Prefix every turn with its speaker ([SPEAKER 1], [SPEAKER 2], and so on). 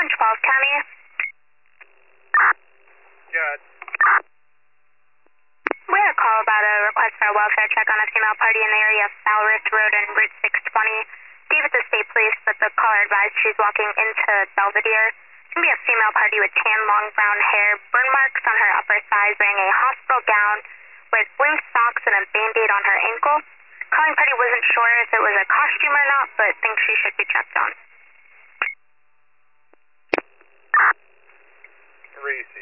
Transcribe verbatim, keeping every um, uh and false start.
[SPEAKER 1] twelve County.
[SPEAKER 2] Good.
[SPEAKER 1] We had a call about a request for a welfare check on a female party in the area of Falrith Road and Route six twenty. Gave it to state police, but the caller advised she's walking into Belvedere. It's going to be a female party with tan, long brown hair, burn marks on her upper thighs, wearing a hospital gown with blue socks and a Band-Aid on her ankle. Calling party wasn't sure if it was a costume or not, but thinks she should be checked on.
[SPEAKER 2] Reese.